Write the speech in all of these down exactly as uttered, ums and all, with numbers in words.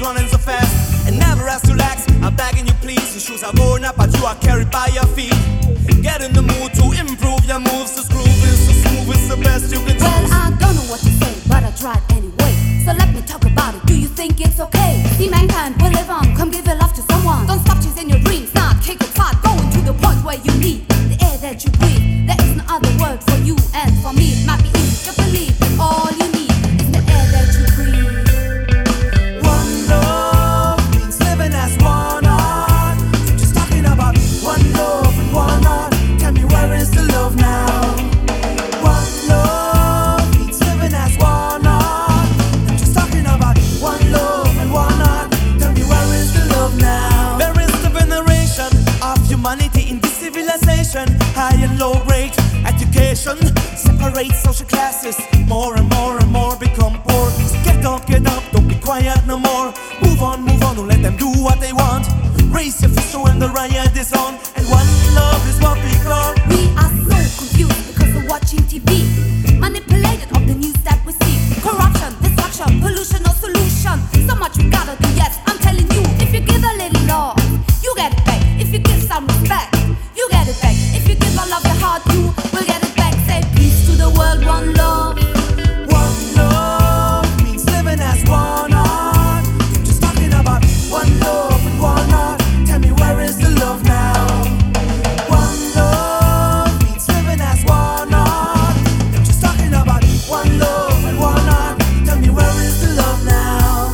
running so fast and never has to relax. I'm begging you please, your shoes are worn up but you are carried by your feet. Get in the mood to improve your moves. The groove is so smooth, it's the best you can do. Well, I don't know what to say, but I tried anyway. So let me talk about it, do you think it's okay? See, mankind will live on, come give your love to someone. Don't stop chasing your dreams, not kick it fast. Going to the point where you need the air that you breathe. There is no other word for you and for me. It might be easy to believe, but all you need is the air that you breathe. One love means living as one heart. Just talking about one love and one heart. Tell me, where is the love now? One love means living as one heart. I'm just talking about one love and one heart. Tell me, where is the love now? There is the veneration of humanity in this civilization. High and low grade education separates social classes. More and more and more become poor. So get up, get up, don't be quiet no more. Move on, move on, don't let them do what they want. Raise your fist when the riot is on. And one love is what we call. We are so confused because we're watching T V, manipulated of the news that we see. Corruption, destruction, pollution, no solution. So much we gotta do, yes, I'm telling you. If you give a little love, you get it back. If you give some respect, you get it back. If you give all of your heart, you will get it back. Say peace to the world, one love. One love means living as one heart. Just talking about one love and one heart. Tell me, where is the love now? One love means living as one heart. Just talking about one love and one heart. Tell me, where is the love now?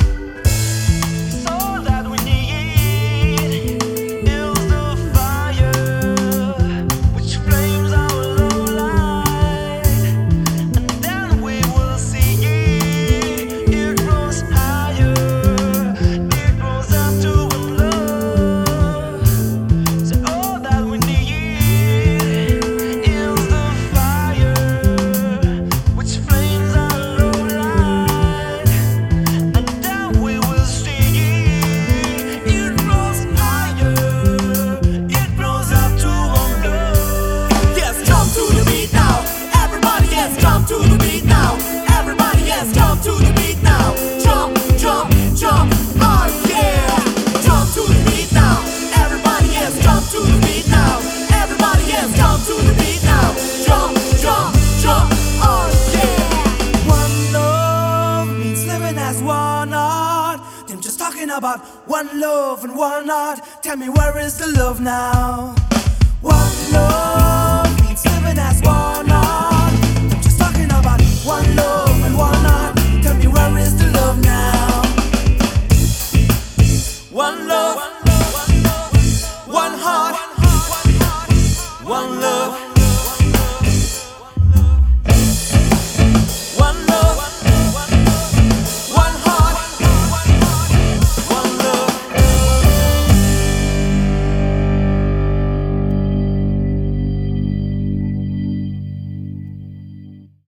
All that we need is the fire which flames our love light, and then we will see it grows higher, it grows up to one love. So all that we need is the fire which flames our love light, and then we will see it grows higher, it grows up to one love. Yes, jump to the beat now. Everybody, yes, jump to the beat now. Everybody, yes, jump to the beat now. Jump, jump, jump, oh yeah. Jump to the beat now. Everybody, yes, jump to the beat now. Everybody, yes, jump to the beat now. Jump, jump, jump, oh yeah. One love means living as one heart. Them just talking about one love and one heart. Tell me, where is the love now? One love